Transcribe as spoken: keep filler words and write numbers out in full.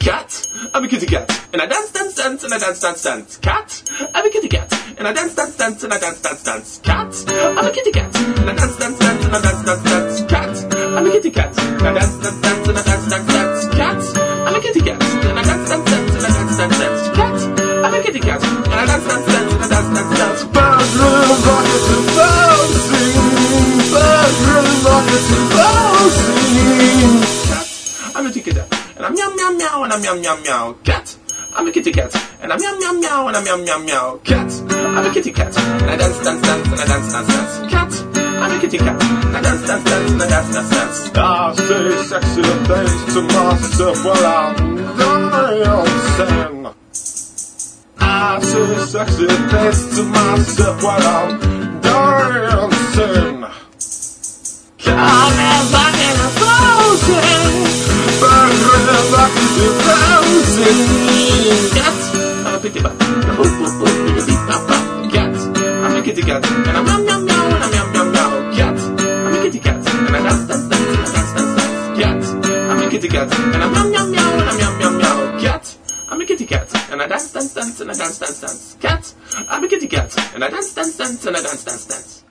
Cat, I'm a kitty cat, and I dance, dance, dance, and I dance, dance, dance. Cat, I'm a kitty cat, and I dance, dance, dance, and I dance, dance, dance. Cat, I'm a kitty cat, and I dance, dance, dance, and I dance, dance, dance. Cat, I'm a kitty cat, and I dance, dance, dance, and I dance, dance, dance. Cat, I'm a kitty cat, and I dance, dance, dance, and I dance, dance, dance. Cat, I'm a kitty cat, and I dance, dance, dance, and I dance, dance, dance. Birds really like it to bouncing. Birds really like it to bouncing. Cat, I'm a kitty cat. And I'm meow meow meow and I'm meow meow meow. Cat, I'm a kitty cat. And I'm meow meow meow and I'm meow meow meow. Cat, I'm a kitty cat. And I dance dance dance and I dance dance dance. Cat, I'm a kitty cat. And I dance dance dance and I dance dance dance. I say sexy things to myself while I'm dancing. I say sexy things to myself while I'm dancing. Cat, I'm rocking and floating. Cat, I'm a kitty cat. Cat, I'm a kitty cat. And I'm meow meow meow and I'm meow meow meow. Cat, I'm a kitty cat. And I dance dance dance and I dance dance dance. Cat, I'm a kitty cat. And I'm meow meow meow and I'm meow meow meow. Cat, I'm a kitty cat. And I dance dance dance and I dance dance dance. Cat, I'm a kitty cat. And I dance dance dance and I dance dance dance.